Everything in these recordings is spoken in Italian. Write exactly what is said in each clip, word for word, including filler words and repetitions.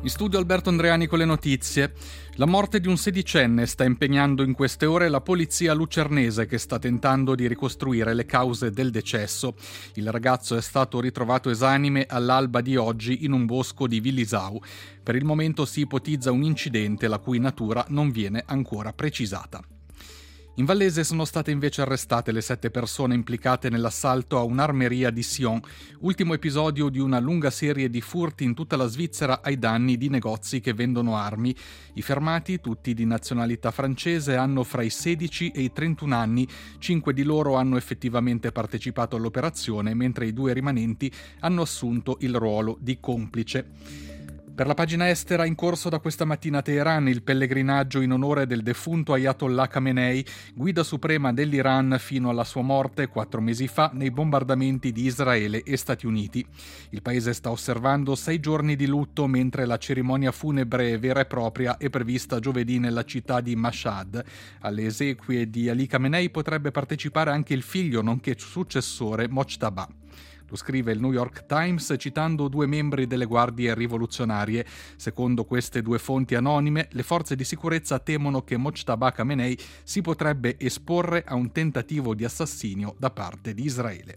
In studio Alberto Andreani con le notizie. La morte di un sedicenne sta impegnando in queste ore la polizia lucernese, che sta tentando di ricostruire le cause del decesso. Il ragazzo è stato ritrovato esanime all'alba di oggi in un bosco di Villisau. Per il momento si ipotizza un incidente la cui natura non viene ancora precisata. In Vallese sono state invece arrestate le sette persone implicate nell'assalto a un'armeria di Sion, ultimo episodio di una lunga serie di furti in tutta la Svizzera ai danni di negozi che vendono armi. I fermati, tutti di nazionalità francese, hanno fra i sedici e i trentuno anni. Cinque di loro hanno effettivamente partecipato all'operazione, mentre i due rimanenti hanno assunto il ruolo di complice. Per la pagina estera, in corso da questa mattina a Teheran il pellegrinaggio in onore del defunto Ayatollah Khamenei, guida suprema dell'Iran fino alla sua morte quattro mesi fa nei bombardamenti di Israele e Stati Uniti. Il paese sta osservando sei giorni di lutto, mentre la cerimonia funebre vera e propria è prevista giovedì nella città di Mashhad. Alle esequie di Ali Khamenei potrebbe partecipare anche il figlio nonché successore Mojtaba. Lo scrive il New York Times citando due membri delle guardie rivoluzionarie. Secondo queste due fonti anonime, le forze di sicurezza temono che Mojtaba Khamenei si potrebbe esporre a un tentativo di assassinio da parte di Israele.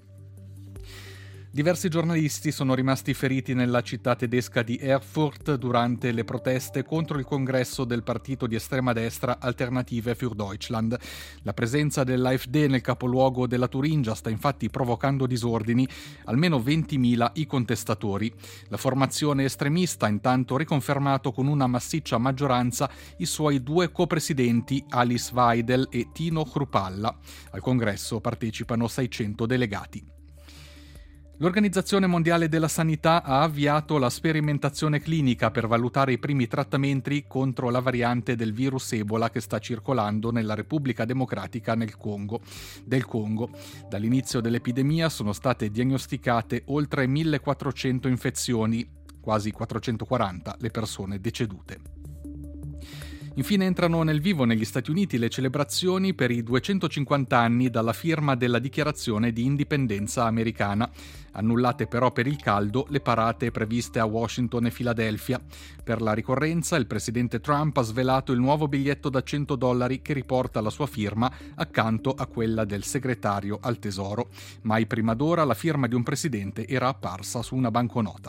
Diversi giornalisti sono rimasti feriti nella città tedesca di Erfurt durante le proteste contro il congresso del partito di estrema destra Alternative für Deutschland. La presenza dell'A F D nel capoluogo della Turingia sta infatti provocando disordini, almeno ventimila i contestatori. La formazione estremista ha intanto riconfermato con una massiccia maggioranza i suoi due copresidenti Alice Weidel e Tino Chrupalla. Al congresso partecipano seicento delegati. L'Organizzazione Mondiale della Sanità ha avviato la sperimentazione clinica per valutare i primi trattamenti contro la variante del virus Ebola che sta circolando nella Repubblica Democratica nel Congo, del Congo. Dall'inizio dell'epidemia sono state diagnosticate oltre millequattrocento infezioni, quasi quattrocentoquaranta le persone decedute. Infine entrano nel vivo negli Stati Uniti le celebrazioni per i duecentocinquanta anni dalla firma della Dichiarazione di Indipendenza americana. Annullate però per il caldo le parate previste a Washington e Filadelfia. Per la ricorrenza il presidente Trump ha svelato il nuovo biglietto da cento dollari che riporta la sua firma accanto a quella del segretario al Tesoro. Mai prima d'ora la firma di un presidente era apparsa su una banconota.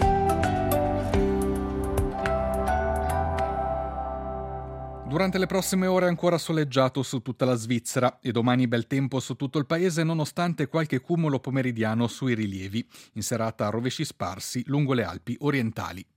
Durante le prossime ore ancora soleggiato su tutta la Svizzera e domani bel tempo su tutto il paese nonostante qualche cumulo pomeridiano sui rilievi. In serata rovesci sparsi lungo le Alpi orientali.